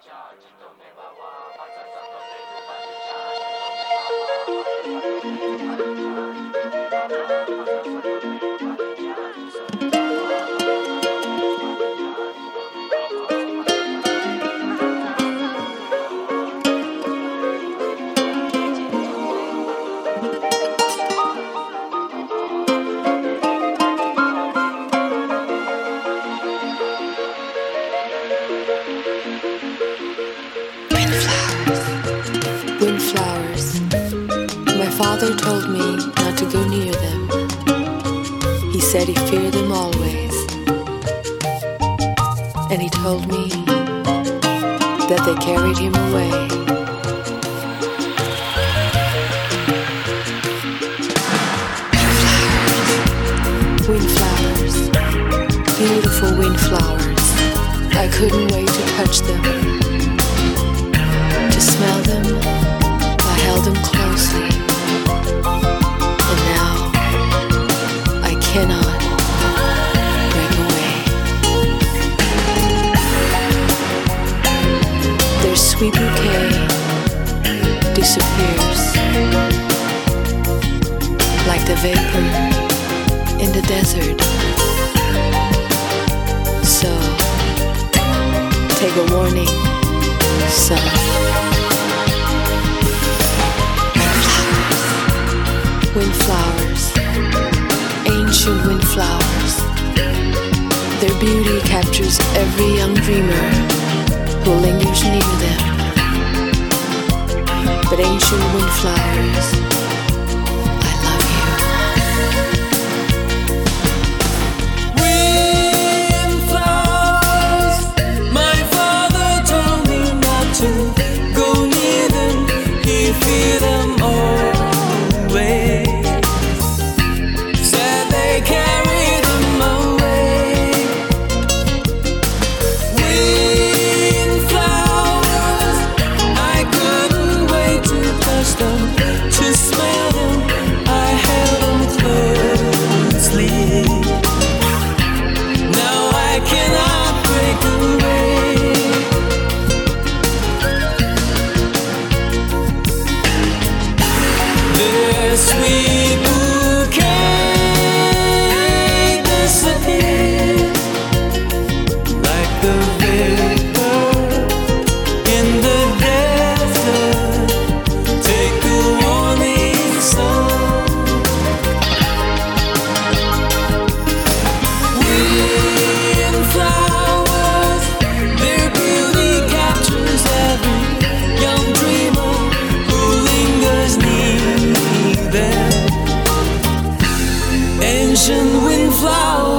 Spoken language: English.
Windflowers. My father told me not to go near them. He said he feared them always. And he told me that they carried him away. Windflowers, beautiful windflowers. I couldn't wait to touch them, to smell them. I held them closely, and now I cannot break away. Their sweet bouquet disappears like the vapor in the desert. So, take a warning, son. Windflowers, ancient windflowers. Their beauty captures every young dreamer who lingers near them. But ancient windflowers, I love you. Windflowers, my father told me not to go near them. He feared them always. Said they carried him away. Windflowers, I couldn't wait to touch them, to smell them. I held them closely. Now I cannot break away. Their sweet bouquet disappeared like the vapor in the desert. Take a warning, son. Windflowers, their beauty captures every young dreamer who lingers near them. Ancient windflowers.